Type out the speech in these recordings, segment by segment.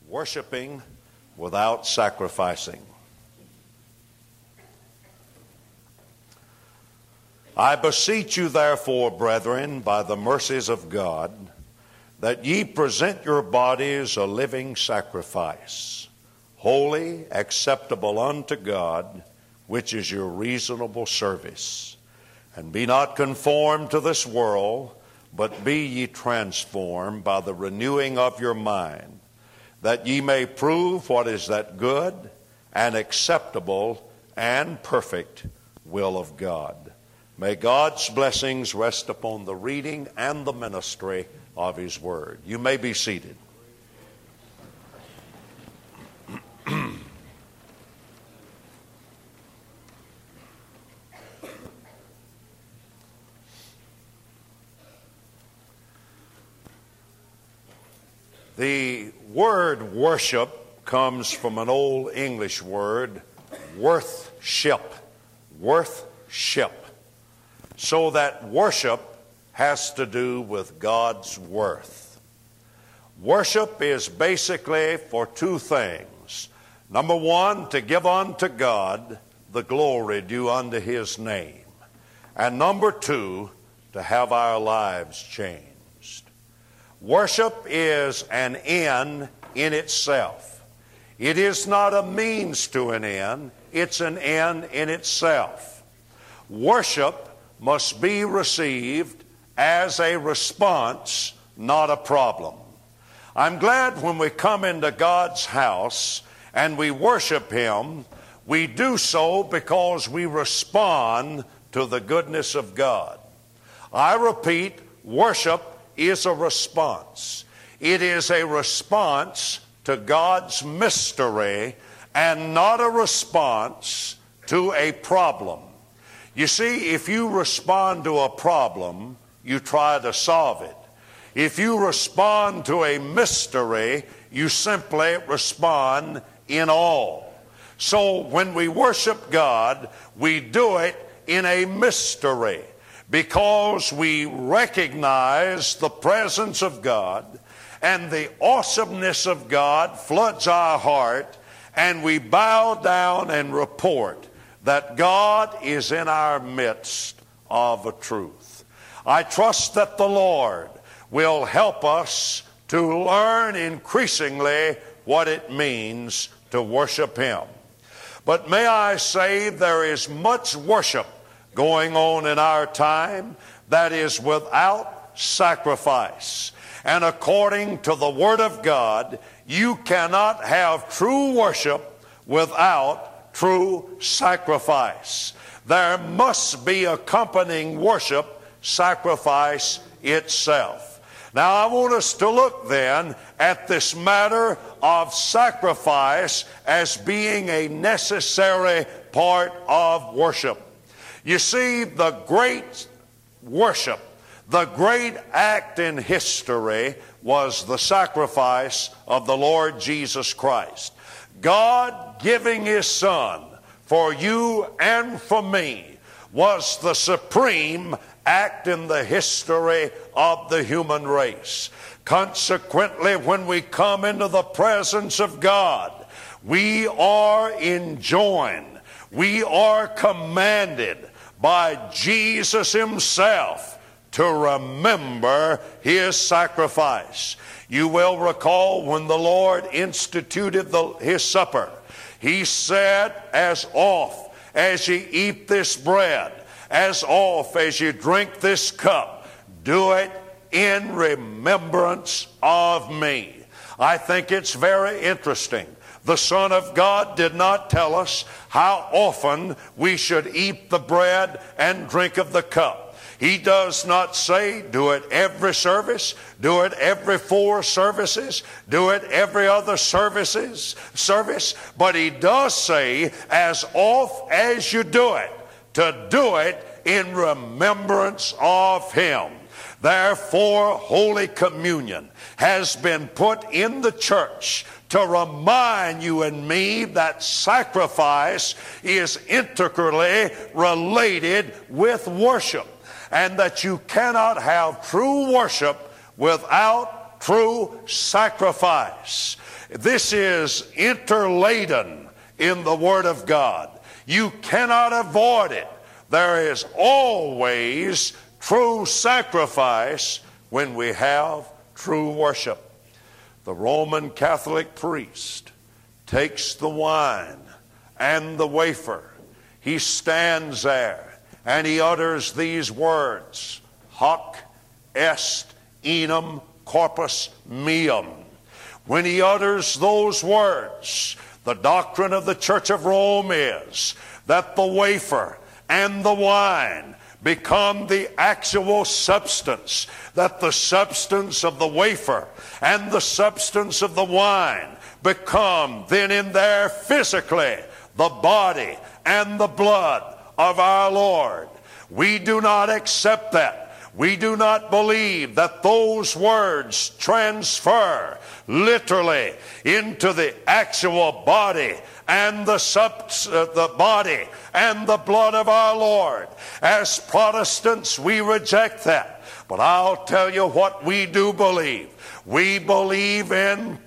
Worshiping without sacrificing. I beseech you, therefore, brethren, by the mercies of God, that ye present your bodies a living sacrifice, holy, acceptable unto God, which is your reasonable service. And be not conformed to this world, but be ye transformed by the renewing of your mind, that ye may prove what is that good and acceptable and perfect will of God. May God's blessings rest upon the reading and the ministry of His Word. You may be seated. The word worship comes from an old English word, worthship. Worthship. So that worship has to do with God's worth. Worship is basically for two things. Number one, to give unto God the glory due unto His name. And number two, to have our lives changed. Worship is an end in itself. It is not a means to an end. It's an end in itself. Worship must be received as a response, not a problem. I'm glad when we come into God's house and we worship Him, we do so because we respond to the goodness of God. I repeat, worship is a response. It is a response to God's mystery and not a response to a problem. You see, if you respond to a problem, you try to solve it. If you respond to a mystery, you simply respond in awe. So when we worship God, we do it in a mystery because we recognize the presence of God and the awesomeness of God floods our heart, and we bow down and report that God is in our midst of a truth. I trust that the Lord will help us to learn increasingly what it means to worship Him. But may I say, there is much worship going on in our time that is without sacrifice. And according to the Word of God, you cannot have true worship without true sacrifice. There must be accompanying worship, sacrifice itself. Now I want us to look then at this matter of sacrifice as being a necessary part of worship. You see, the great worship, the great act in history was the sacrifice of the Lord Jesus Christ. God giving His Son for you and for me was the supreme act in the history of the human race. Consequently, when we come into the presence of God, we are enjoined, we are commanded by Jesus Himself to remember His sacrifice. You will recall when the Lord instituted His supper, He said, as oft as ye eat this bread, as oft as you drink this cup, do it in remembrance of me. I think it's very interesting. The Son of God did not tell us how often we should eat the bread and drink of the cup. He does not say do it every service, do it every 4 services, do it every other service, but He does say as oft as you do it, to do it in remembrance of Him. Therefore, Holy Communion has been put in the church to remind you and me that sacrifice is integrally related with worship, and that you cannot have true worship without true sacrifice. This is interladen in the Word of God. You cannot avoid it. There is always true sacrifice when we have true worship. The Roman Catholic priest takes the wine and the wafer. He stands there and he utters these words, Hoc est enim corpus meum. When he utters those words, the doctrine of the Church of Rome is that the wafer and the wine become the actual substance, that the substance of the wafer and the substance of the wine become then in there physically the body and the blood of our Lord. We do not accept that. We do not believe that those words transfer literally into the actual body and the body and the blood of our Lord. As Protestants, we reject that. But I'll tell you what we do believe. We believe in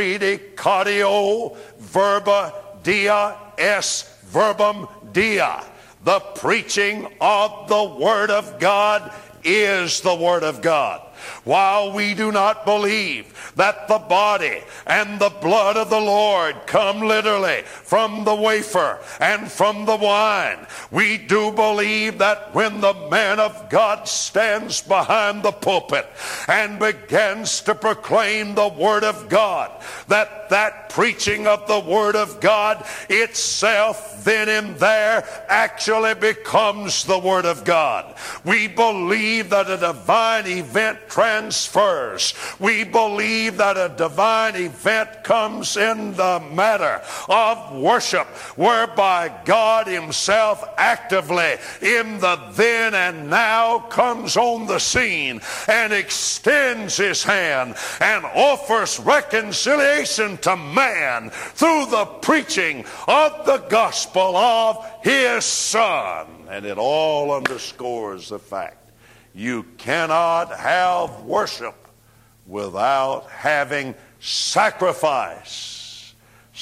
predicatio verba dia est verbum dia. The preaching of the Word of God is the Word of God. While we do not believe that the body and the blood of the Lord come literally from the wafer and from the wine, we do believe that when the man of God stands behind the pulpit and begins to proclaim the Word of God, that preaching of the Word of God itself then and there actually becomes the Word of God. We believe that a divine event transfers. We believe that a divine event comes in the matter of worship, whereby God Himself actively in the then and now comes on the scene and extends His hand and offers reconciliation to man through the preaching of the gospel of His Son. And it all underscores the fact you cannot have worship without having sacrifice.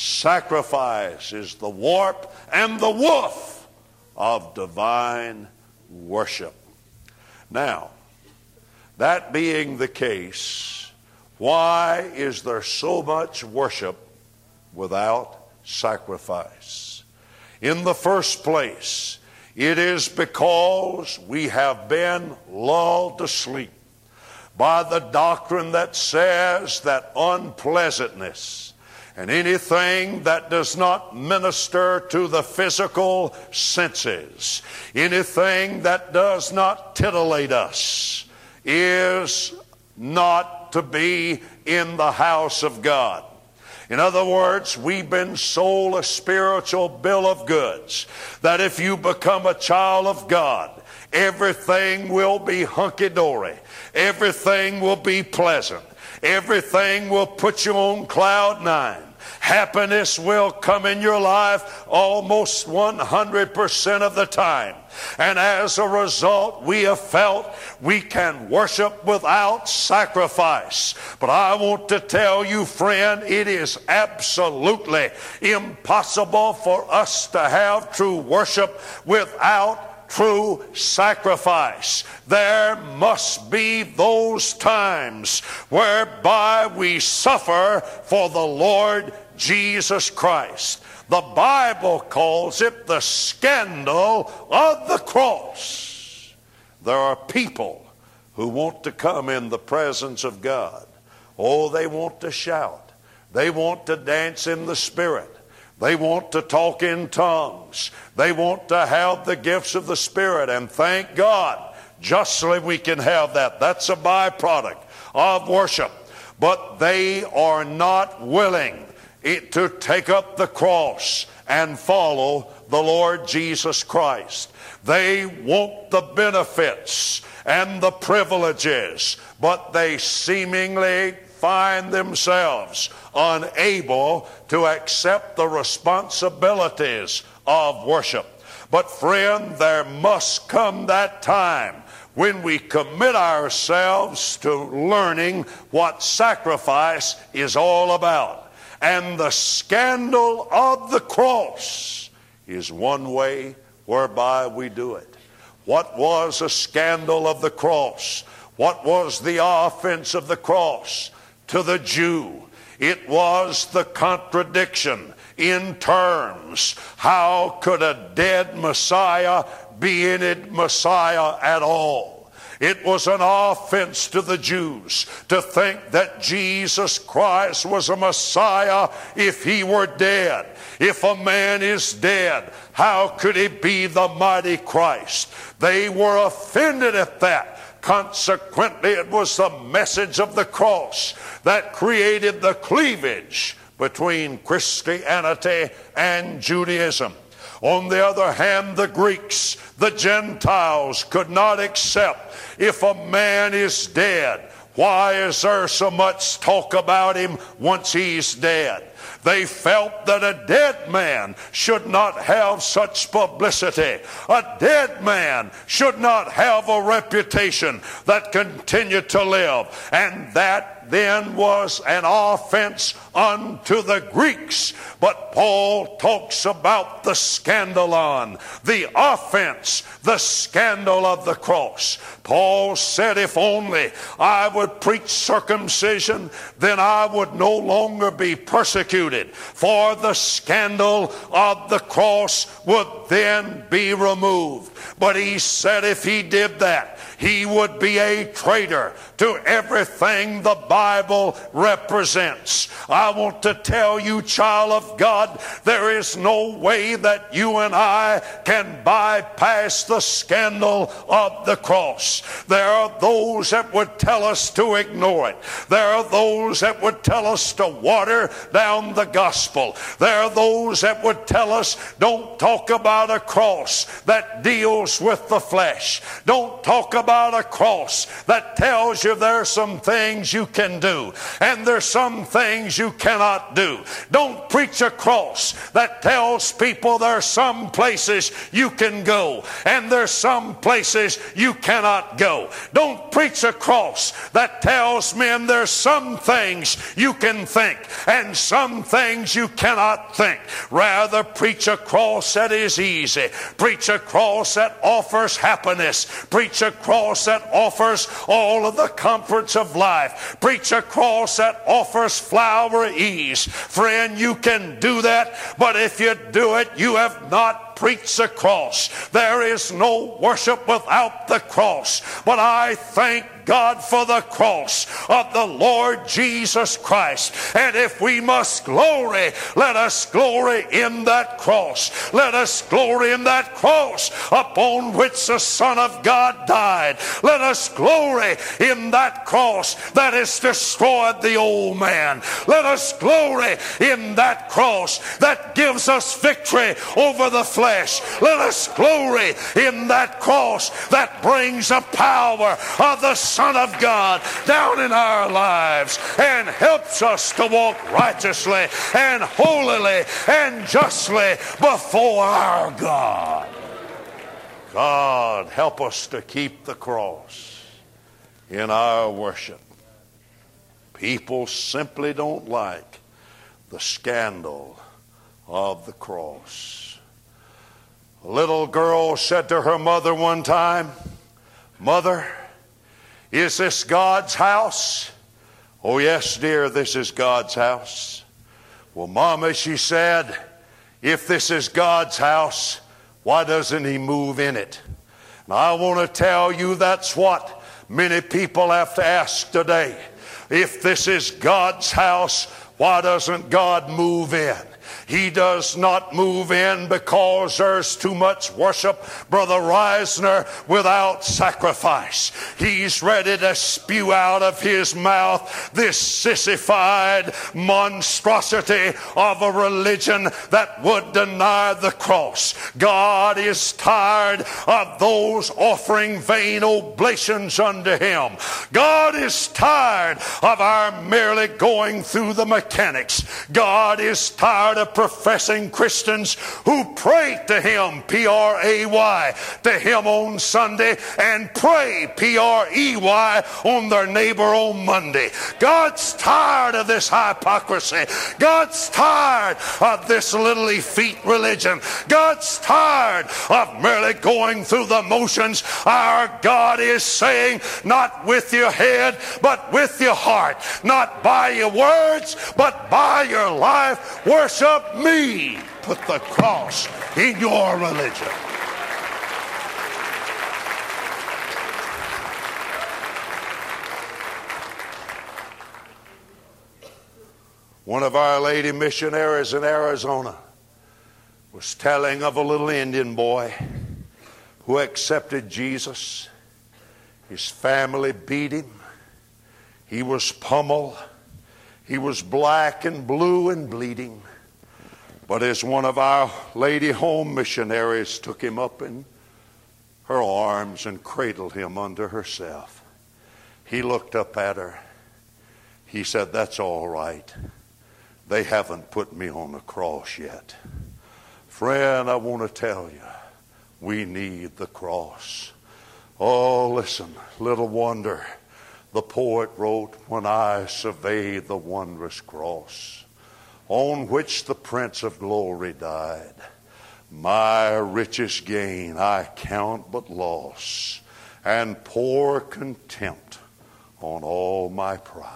Sacrifice is the warp and the woof of divine worship. Now, that being the case, why is there so much worship without sacrifice? In the first place, it is because we have been lulled to sleep by the doctrine that says that unpleasantness and anything that does not minister to the physical senses, anything that does not titillate us, is not to be in the house of God. In other words, we've been sold a spiritual bill of goods that if you become a child of God, everything will be hunky-dory. Everything will be pleasant. Everything will put you on cloud nine. Happiness will come in your life almost 100% of the time. And as a result, we have felt we can worship without sacrifice. But I want to tell you, friend, it is absolutely impossible for us to have true worship without true sacrifice. There must be those times whereby we suffer for the Lord Jesus Christ. The Bible calls it the scandal of the cross. There are people who want to come in the presence of God. Oh, they want to shout. They want to dance in the Spirit. They want to talk in tongues. They want to have the gifts of the Spirit. And thank God, justly we can have that. That's a byproduct of worship. But they are not willing to take up the cross and follow the Lord Jesus Christ. They want the benefits and the privileges, but they seemingly find themselves unable to accept the responsibilities of worship. But friend, there must come that time when we commit ourselves to learning what sacrifice is all about. And the scandal of the cross is one way whereby we do it. What was a scandal of the cross? What was the offense of the cross? To the Jew, it was the contradiction in terms. How could a dead Messiah be any Messiah at all? It was an offense to the Jews to think that Jesus Christ was a Messiah if he were dead. If a man is dead, how could he be the mighty Christ? They were offended at that. Consequently, it was the message of the cross that created the cleavage between Christianity and Judaism. On the other hand, the Greeks, the Gentiles, could not accept if a man is dead. Why is there so much talk about him once he's dead? They felt that a dead man should not have such publicity. A dead man should not have a reputation that continued to live. And that then was an offense unto the Greeks. But Paul talks about the scandalon, the offense, the scandal of the cross. Paul said, if only I would preach circumcision, then I would no longer be persecuted. For the scandal of the cross would then be removed. But he said if he did that, he would be a traitor to everything the Bible represents. I want to tell you, child of God, there is no way that you and I can bypass the scandal of the cross. There are those that would tell us to ignore it. There are those that would tell us to water down the gospel. There are those that would tell us, don't talk about a cross that deals with the flesh. Don't talk about a cross that tells you there are some things you can do and there's some things you cannot do. Don't preach a cross that tells people there are some places you can go and there's some places you cannot go. Don't preach a cross that tells men there's some things you can think and some things you cannot think. Rather, preach a cross that is easy. Preach a cross that offers happiness. Preach a cross that offers all of the comforts of life. Preach a cross that offers flowery ease. Friend, you can do that, but if you do it, you have not preached the cross. There is no worship without the cross. But I thank God for the cross of the Lord Jesus Christ. And if we must glory, let us glory in that cross. Let us glory in that cross upon which the Son of God died. Let us glory in that cross that has destroyed the old man. Let us glory in that cross that gives us victory over the flesh. Let us glory in that cross that brings the power of the Son of God down in our lives and helps us to walk righteously and holily and justly before our God. God, help us to keep the cross in our worship. People simply don't like the scandal of the cross. A little girl said to her mother one time, "Mother, is this God's house?" "Oh, yes, dear, this is God's house." "Well, Mama," she said, "if this is God's house, why doesn't He move in it?" Now, I want to tell you that's what many people have to ask today. If this is God's house, why doesn't God move in? He does not move in because there's too much worship, Brother Reisner, without sacrifice. He's ready to spew out of his mouth this sissified monstrosity of a religion that would deny the cross. God is tired of those offering vain oblations unto Him. God is tired of our merely going through the mechanics. God is tired of professing Christians who pray to Him, P-R-A-Y, to Him on Sunday and pray, P-R-E-Y, on their neighbor on Monday. God's tired of this hypocrisy. God's tired of this little effete religion. God's tired of merely going through the motions. Our God is saying, not with your head, but with your heart. Not by your words, but by your life. Worship me. Put the cross in your religion. One of Our Lady missionaries in Arizona was telling of a little Indian boy who accepted Jesus. His family beat him. He was pummeled. He was black and blue and bleeding. But as one of Our Lady home missionaries took him up in her arms and cradled him under herself, he looked up at her. He said, "That's all right. They haven't put me on the cross yet." Friend, I want to tell you, we need the cross. Oh, listen, little wonder. The poet wrote, "When I survey the wondrous cross on which the Prince of Glory died, my richest gain I count but loss, and pour contempt on all my pride.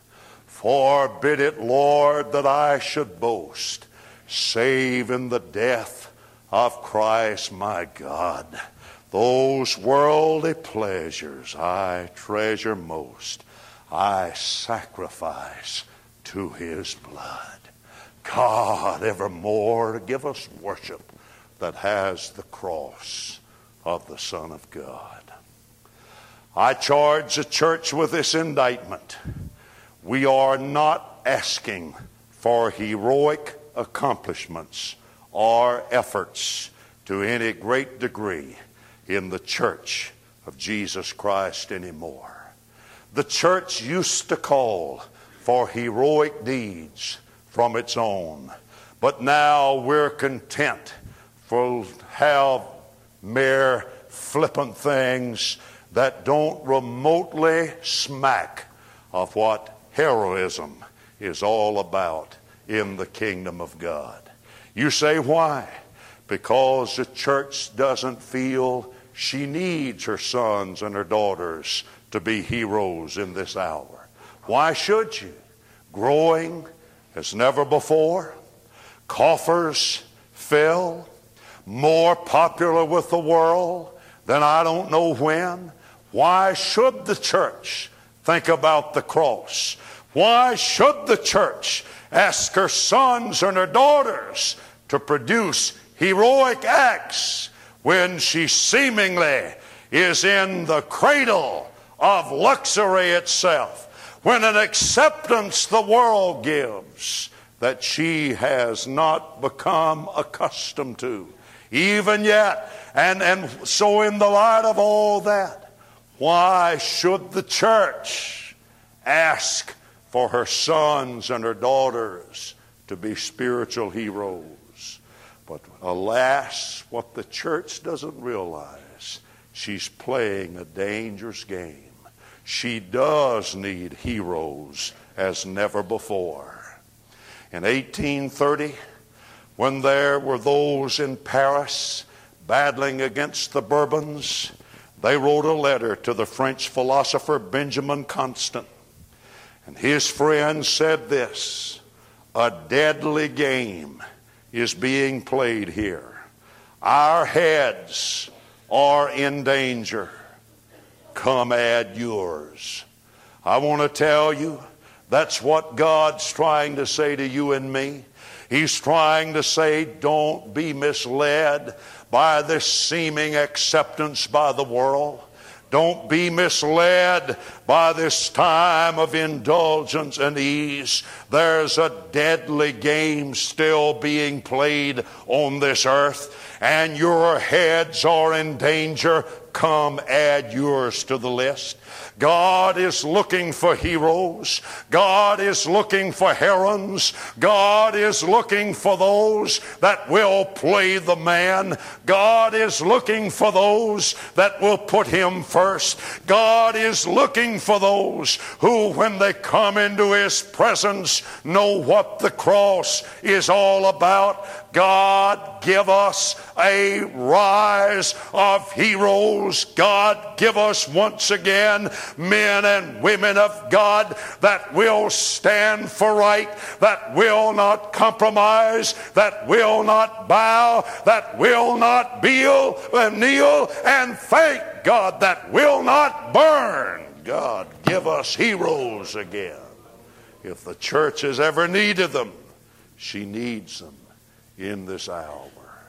Forbid it, Lord, that I should boast, save in the death of Christ my God. Those worldly pleasures I treasure most, I sacrifice to His blood." God, evermore give us worship that has the cross of the Son of God. I charge the church with this indictment. We are not asking for heroic accomplishments or efforts to any great degree in the church of Jesus Christ anymore. The church used to call for heroic deeds from its own, but now we're content to have mere flippant things that don't remotely smack of what heroism is all about in the kingdom of God. You say, why? Because the church doesn't feel she needs her sons and her daughters to be heroes in this hour. Why should you? Growing as never before, coffers fill, more popular with the world than I don't know when. Why should the church think about the cross? Why should the church ask her sons and her daughters to produce heroic acts when she seemingly is in the cradle of luxury itself, when an acceptance the world gives that she has not become accustomed to even yet? And so in the light of all that, why should the church ask for her sons and her daughters to be spiritual heroes? But alas, what the church doesn't realize, she's playing a dangerous game. She does need heroes as never before. In 1830, when there were those in Paris battling against the Bourbons, they wrote a letter to the French philosopher Benjamin Constant. And his friend said this: "A deadly game is being played here. Our heads are in danger. Come add yours." I want to tell you, that's what God's trying to say to you and me. He's trying to say, don't be misled by this seeming acceptance by the world. Don't be misled by this time of indulgence and ease, there's a deadly game still being played on this earth, and your heads are in danger. Come, add yours to the list. God is looking for heroes. God is looking for herons. God is looking for those that will play the man. God is looking for those that will put him first. God is looking for those who, when they come into his presence, know what the cross is all about. God, give us a rise of heroes. God, give us once again men and women of God that will stand for right, that will not compromise, that will not bow, that will not kneel, and thank God, that will not burn. God, give us heroes again. If the church has ever needed them, she needs them in this hour.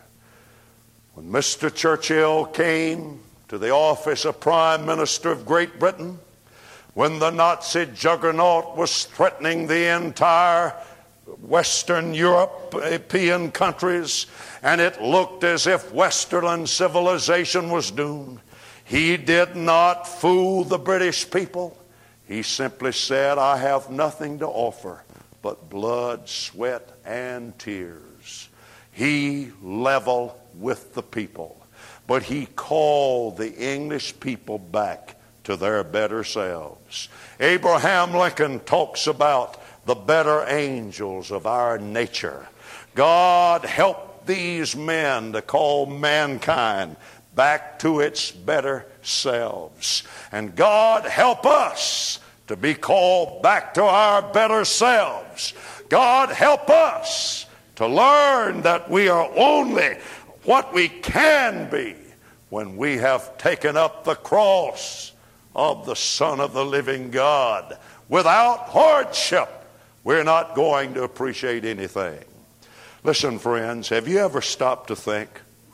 When Mr. Churchill came to the office of Prime Minister of Great Britain, when the Nazi juggernaut was threatening the entire Western European countries, and it looked as if Western civilization was doomed, he did not fool the British people. He simply said, I have nothing to offer but blood, sweat, and tears. He leveled with the people, but he called the English people back to their better selves. Abraham Lincoln talks about the better angels of our nature. God help these men to call mankind back to its better selves. And God help us to be called back to our better selves. God help us to learn that we are only what we can be when we have taken up the cross of the Son of the living God. Without hardship, we're not going to appreciate anything. Listen, friends, have you ever stopped to think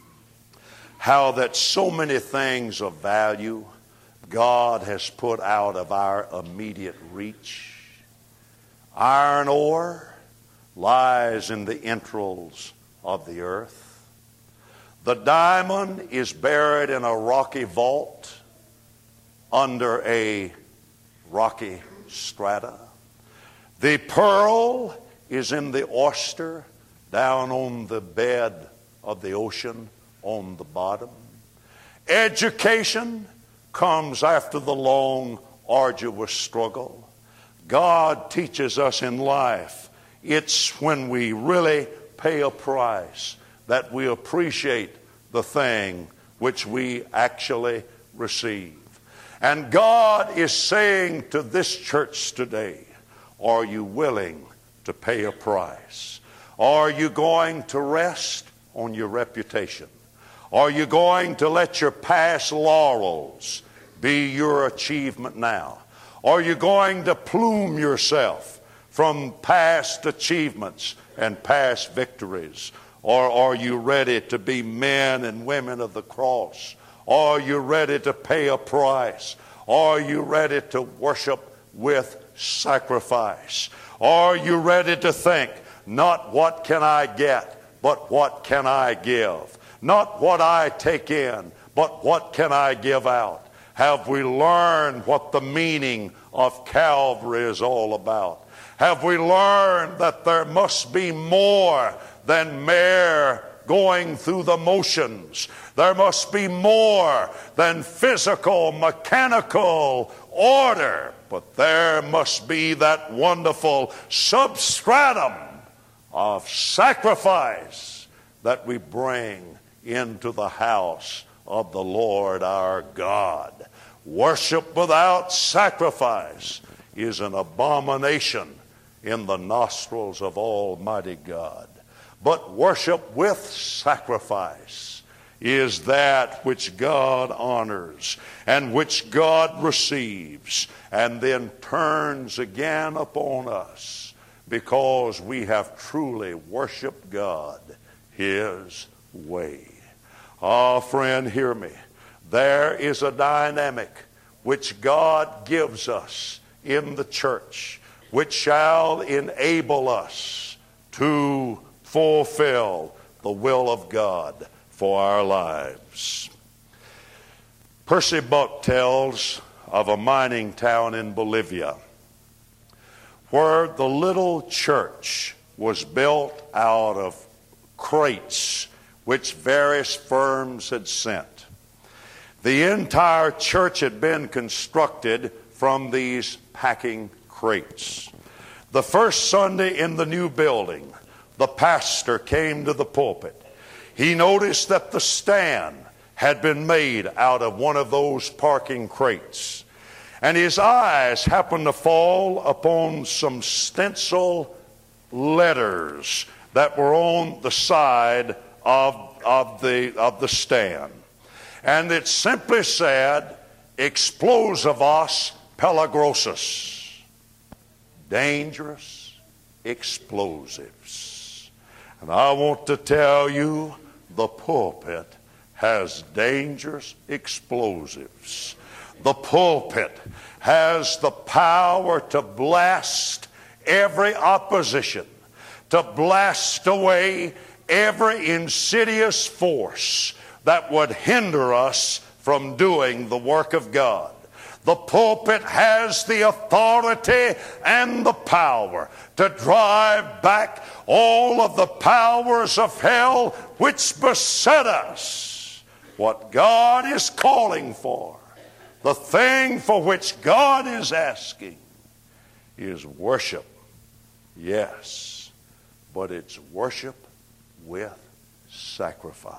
how that so many things of value God has put out of our immediate reach? Iron ore lies in the entrails of the earth. The diamond is buried in a rocky vault under a rocky strata. The pearl is in the oyster down on the bed of the ocean on the bottom. Education comes after the long, arduous struggle. God teaches us in life. It's when we really pay a price that we appreciate the thing which we actually receive. And God is saying to this church today, are you willing to pay a price? Are you going to rest on your reputation? Are you going to let your past laurels be your achievement now? Are you going to plume yourself from past achievements and past victories? Or are you ready to be men and women of the cross? Are you ready to pay a price? Are you ready to worship with sacrifice? Are you ready to think, not what can I get, but what can I give? Not what I take in, but what can I give out? Have we learned what the meaning of Calvary is all about? Have we learned that there must be more than mere going through the motions? There must be more than physical, mechanical order, but there must be that wonderful substratum of sacrifice that we bring into the house of the Lord our God. Worship without sacrifice is an abomination in the nostrils of Almighty God. But worship with sacrifice is that which God honors and which God receives and then turns again upon us because we have truly worshiped God His way. Ah, friend, hear me. There is a dynamic which God gives us in the church, which shall enable us to fulfill the will of God for our lives. Percy Buck tells of a mining town in Bolivia where the little church was built out of crates which various firms had sent. The entire church had been constructed from these packing crates. The first Sunday in the new building, the pastor came to the pulpit. He noticed that the stand had been made out of one of those parking crates. And his eyes happened to fall upon some stencil letters that were on the side of the stand. And it simply said, Explosivos Peligrosus. Dangerous explosives. And I want to tell you, the pulpit has dangerous explosives. The pulpit has the power to blast every opposition, to blast away every insidious force that would hinder us from doing the work of God. The pulpit has the authority and the power to drive back all of the powers of hell which beset us. What God is calling for, the thing for which God is asking, is worship. Yes, but it's worship with sacrifice.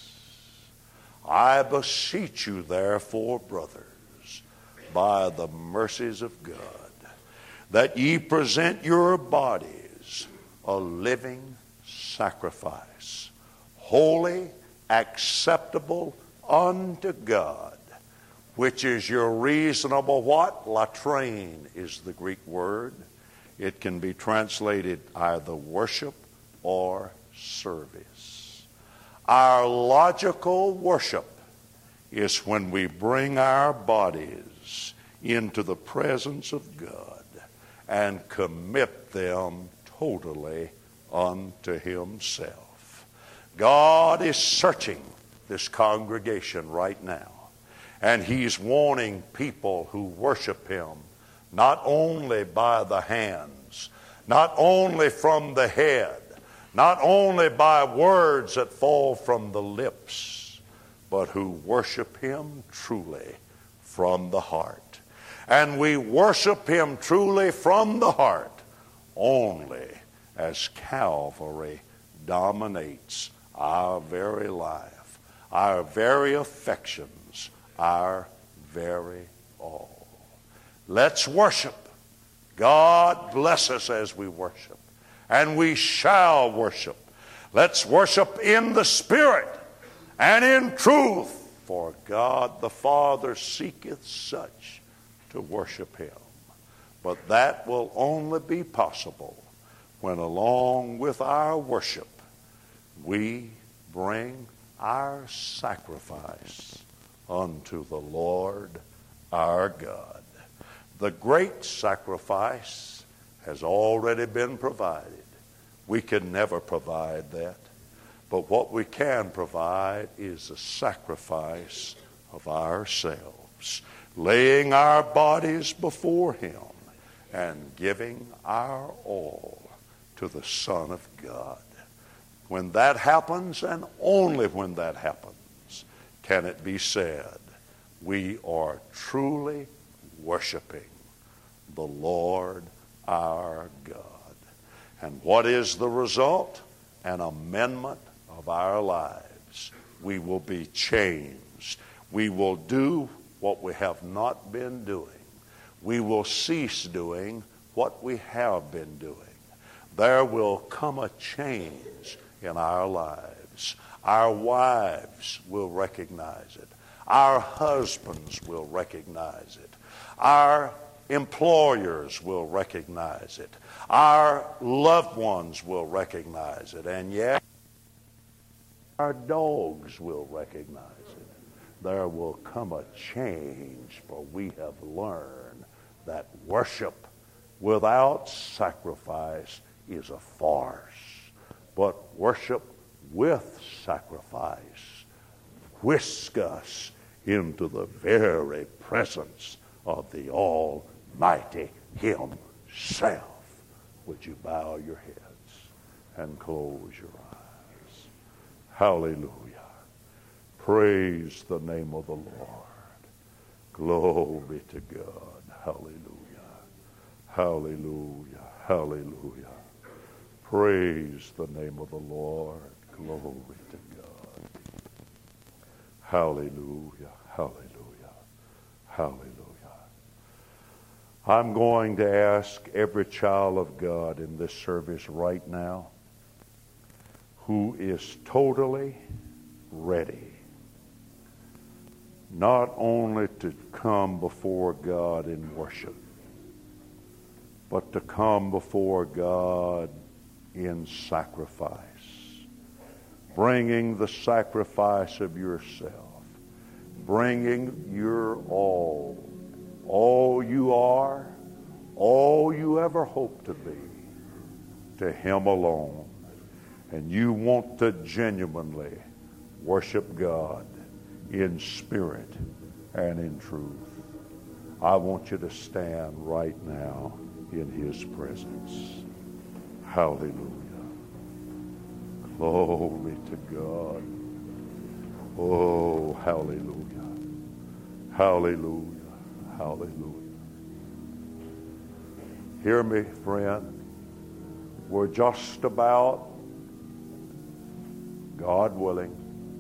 I beseech you, therefore, brothers, by the mercies of God, that ye present your bodies a living sacrifice, holy, acceptable unto God, which is your reasonable what? Latrine is the Greek word. It can be translated either worship or service. Our logical worship is when we bring our bodies into the presence of God and commit them totally unto Himself. God is searching this congregation right now, and He's wanting people who worship Him not only by the hands, not only from the head, not only by words that fall from the lips, but who worship Him truly from the heart. And we worship Him truly from the heart only as Calvary dominates our very life, our very affections, our very all. Let's worship. God bless us as we worship. And we shall worship. Let's worship in the Spirit and in truth, for God the Father seeketh such to worship Him. But that will only be possible when, along with our worship, we bring our sacrifice unto the Lord our God. The great sacrifice has already been provided. We can never provide that. But what we can provide is a sacrifice of ourselves, laying our bodies before Him and giving our all to the Son of God. When that happens, and only when that happens, can it be said, we are truly worshiping the Lord our God. And what is the result? An amendment of our lives. We will be changed. We will do what we have not been doing. We will cease doing what we have been doing. There will come a change in our lives. Our wives will recognize it. Our husbands will recognize it. Our employers will recognize it. Our loved ones will recognize it. And yes, our dogs will recognize it. there will come a change, for we have learned that worship without sacrifice is a farce. But worship with sacrifice whisks us into the very presence of the Almighty Himself. Would you bow your heads and close your eyes? Hallelujah. Praise the name of the Lord. Glory to God. Hallelujah. Hallelujah. Hallelujah. Praise the name of the Lord. Glory to God. Hallelujah. Hallelujah. Hallelujah. I'm going to ask every child of God in this service right now who is totally ready not only to come before God in worship, but to come before God in sacrifice, bringing the sacrifice of yourself, bringing your all you are, all you ever hope to be, to Him alone. And you want to genuinely worship God in spirit and in truth. I want you to stand right now in His presence. Hallelujah. Glory to God. Oh, hallelujah. Hallelujah. Hallelujah. Hear me, friend. We're just about, God willing,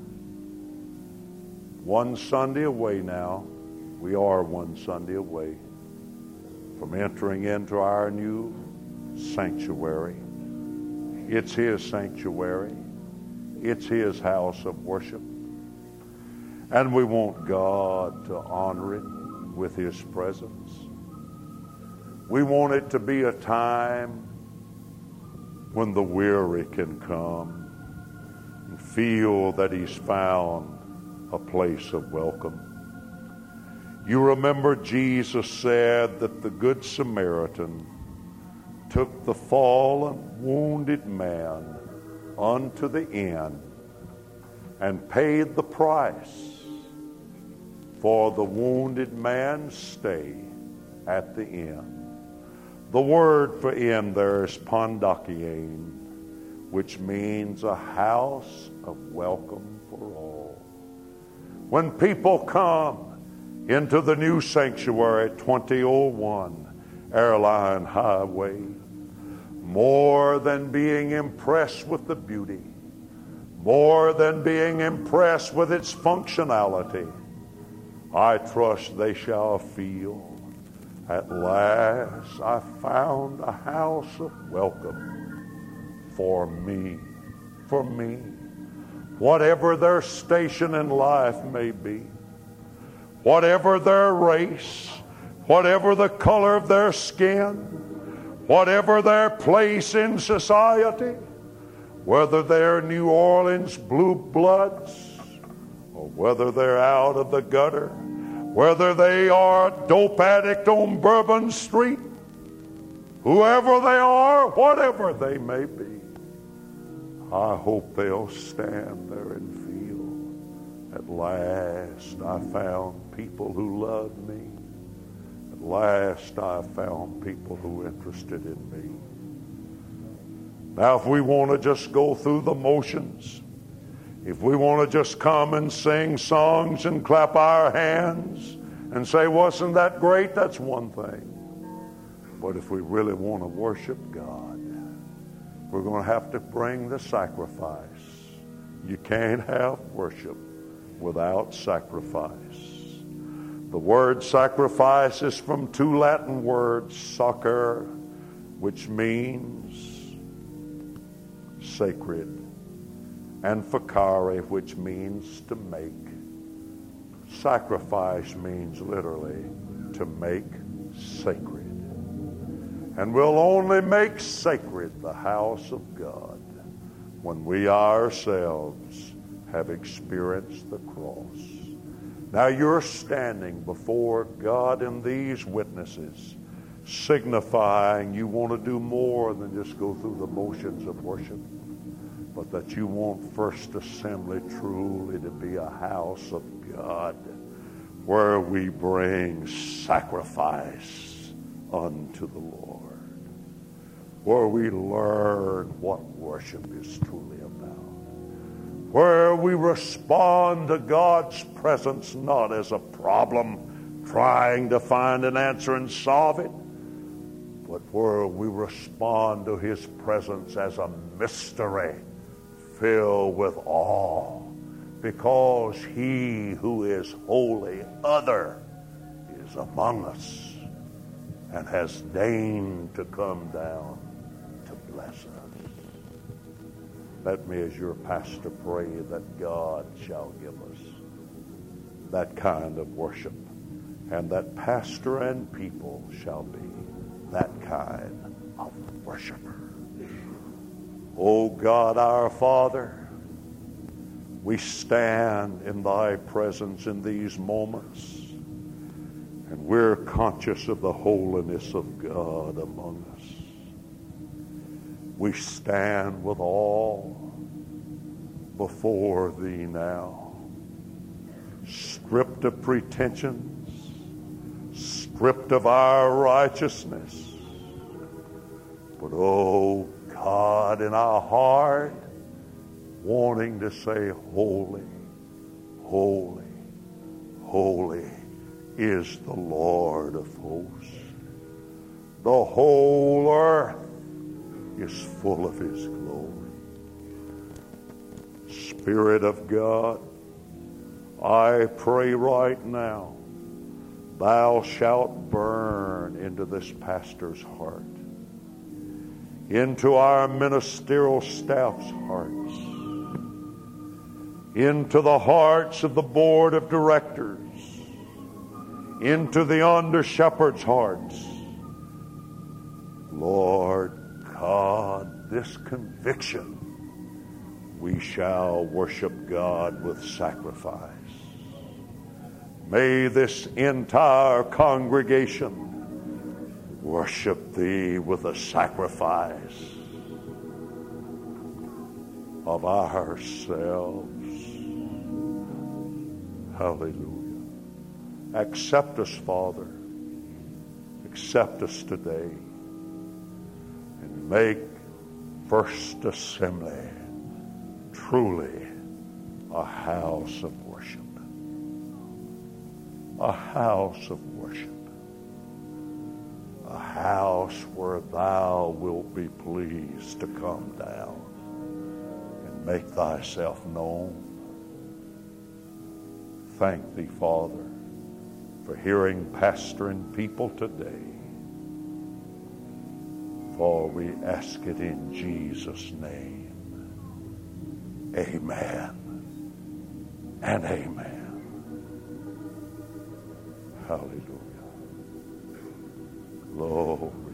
one Sunday away now. We are one Sunday away from entering into our new sanctuary. It's His sanctuary. It's His house of worship. And we want God to honor it with His presence. We want it to be a time when the weary can come and feel that he's found a place of welcome. You remember Jesus said that the Good Samaritan took the fallen, wounded man unto the inn and paid the price for the wounded man's stay at the inn. The word for inn there is pandakion, which means a house of welcome for all. When people come into the new sanctuary, 2001 Airline Highway, more than being impressed with the beauty, more than being impressed with its functionality, I trust they shall feel, at last I found a house of welcome for me, for me. Whatever their station in life may be, whatever their race, whatever the color of their skin, whatever their place in society, whether they're New Orleans blue bloods, or whether they're out of the gutter, whether they are a dope addict on Bourbon Street, whoever they are, whatever they may be, I hope they'll stand there and feel, at last I found people who love me. At last I found people who are interested in me. Now, if we want to just go through the motions, if we want to just come and sing songs and clap our hands and say, wasn't that great? That's one thing. But if we really want to worship God, we're going to have to bring the sacrifice. You can't have worship without sacrifice. The word sacrifice is from two Latin words, sacer, which means sacred, and facere, which means to make. Sacrifice means literally to make sacred. And we'll only make sacred the house of God when we ourselves have experienced the cross. Now you're standing before God and these witnesses, signifying you want to do more than just go through the motions of worship, but that you want First Assembly truly to be a house of God where we bring sacrifice unto the Lord, where we learn what worship is truly about, where we respond to God's presence not as a problem trying to find an answer and solve it, but where we respond to His presence as a mystery filled with awe, because He who is holy other is among us and has deigned to come down to bless us. Let me, as your pastor, pray that God shall give us that kind of worship, and that pastor and people shall be that kind of worshiper. O God, our Father, we stand in Thy presence in these moments, and we're conscious of the holiness of God among us. We stand with awe before Thee now, stripped of pretensions, stripped of our righteousness, but oh God, in our heart, wanting to say, holy, holy, holy is the Lord of hosts. The whole earth is full of His glory. Spirit of God, I pray right now, Thou shalt burn into this pastor's heart, into our ministerial staff's hearts, into the hearts of the board of directors, into the under-shepherd's hearts. Lord God, this conviction, we shall worship God with sacrifice. May this entire congregation worship Thee with a sacrifice of ourselves. Hallelujah. Accept us, Father. Accept us today. And make First Assembly truly a house of worship. A house of worship. A house where Thou wilt be pleased to come down and make Thyself known. Thank Thee, Father, for hearing pastor and people today. For we ask it in Jesus' name. Amen and amen. Hallelujah. Lord.